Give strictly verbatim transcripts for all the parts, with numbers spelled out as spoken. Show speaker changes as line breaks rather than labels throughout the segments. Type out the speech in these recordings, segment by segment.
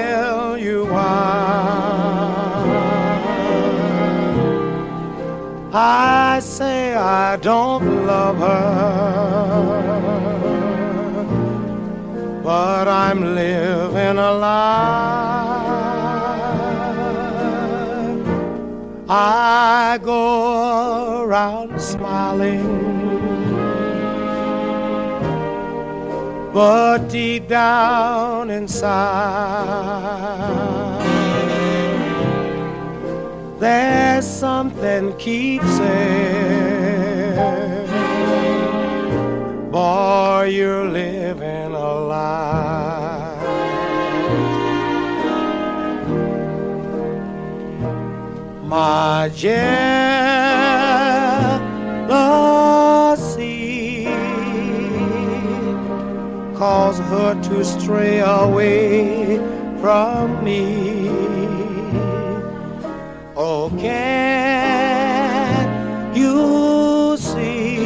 tell you why. I say I don't love her, but I'm living a lie. I go around smiling, but deep down inside there's something keeps saying, boy, you're living a lie. My jealousy cause her to stray away from me. Oh, can't you see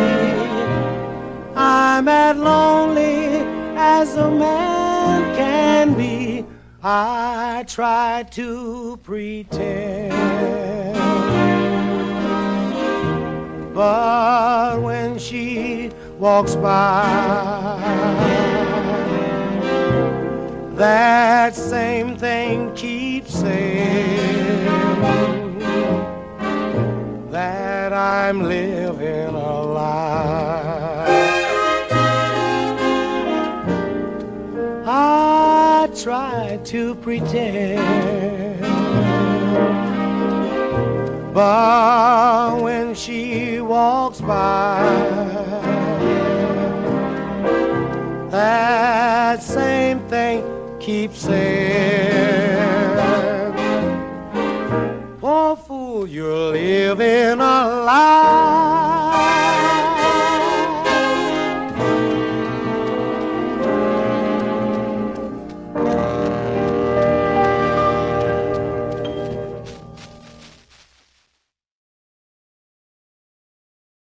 I'm as lonely as a man can be? I try to pretend, but when she walks by, that same thing keeps saying that I'm living a lie. I try to pretend, but when she walks by, that same thing keeps saying, poor fool, you're living a